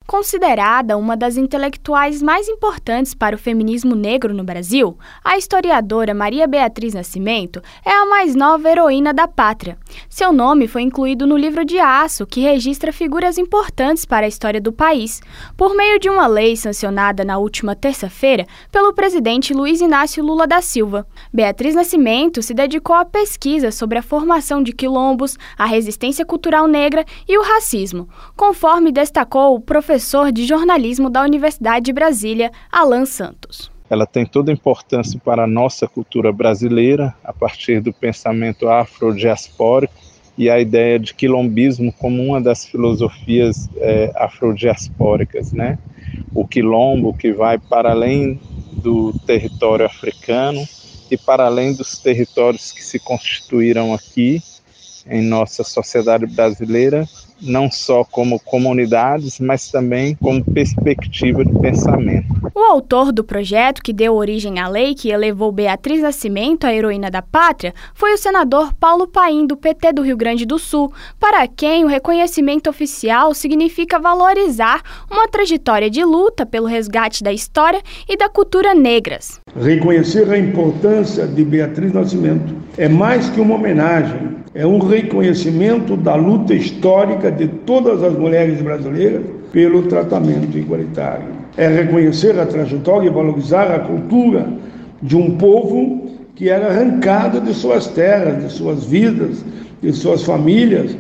Considerada uma das intelectuais mais importantes para o feminismo negro no Brasil, a historiadora Maria Beatriz Nascimento é a mais nova heroína da pátria. Seu nome foi incluído no Livro de Aço, que registra figuras importantes para a história do país, por meio de uma lei sancionada na última terça-feira pelo presidente Luiz Inácio Lula da Silva. Beatriz Nascimento se dedicou à pesquisa sobre a formação de quilombos, a resistência cultural negra e o racismo, conforme destacou o professor de jornalismo da Universidade de Brasília, Alan Santos. Ela tem toda a importância para a nossa cultura brasileira, a partir do pensamento afrodiaspórico e a ideia de quilombismo como uma das filosofias afrodiaspóricas, né? O quilombo que vai para além do território africano e para além dos territórios que se constituíram aqui em nossa sociedade brasileira, não só como comunidades, mas também como perspectiva de pensamento. O autor do projeto que deu origem à lei que elevou Beatriz Nascimento à heroína da pátria foi o senador Paulo Paim, do PT do Rio Grande do Sul, para quem o reconhecimento oficial significa valorizar uma trajetória de luta pelo resgate da história e da cultura negras. Reconhecer a importância de Beatriz Nascimento é mais que uma homenagem, é um reconhecimento da luta histórica de todas as mulheres brasileiras pelo tratamento igualitário. É reconhecer a trajetória e valorizar a cultura de um povo que era arrancado de suas terras, de suas vidas, de suas famílias,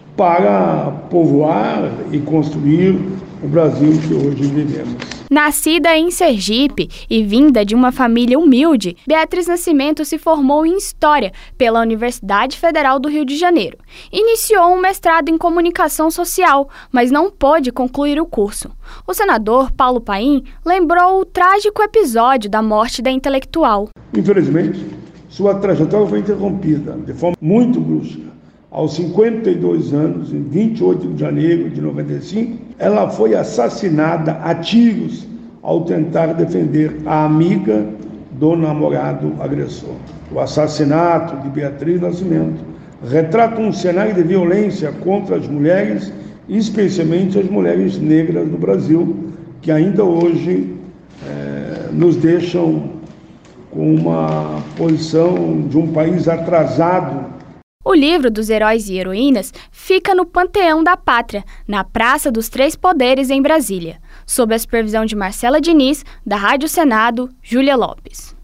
para povoar e construir o Brasil que hoje vivemos. Nascida em Sergipe e vinda de uma família humilde, Beatriz Nascimento se formou em História pela Universidade Federal do Rio de Janeiro. Iniciou um mestrado em Comunicação Social, mas não pôde concluir o curso. O senador Paulo Paim lembrou o trágico episódio da morte da intelectual. Infelizmente, sua trajetória foi interrompida de forma muito brusca. Aos 52 anos, em 28 de janeiro de 95, ela foi assassinada a tiros ao tentar defender a amiga do namorado agressor. O assassinato de Beatriz Nascimento retrata um cenário de violência contra as mulheres, especialmente as mulheres negras do Brasil, que ainda hoje nos deixam com uma posição de um país atrasado. O livro dos heróis e heroínas fica no Panteão da Pátria, na Praça dos Três Poderes, em Brasília, sob a supervisão de Marcela Diniz, da Rádio Senado, Júlia Lopes.